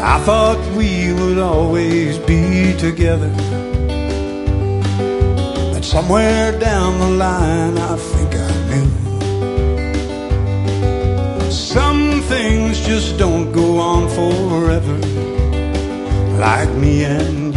I thought we would always be together, but somewhere down the line I think I knew some things just don't go on forever, like me and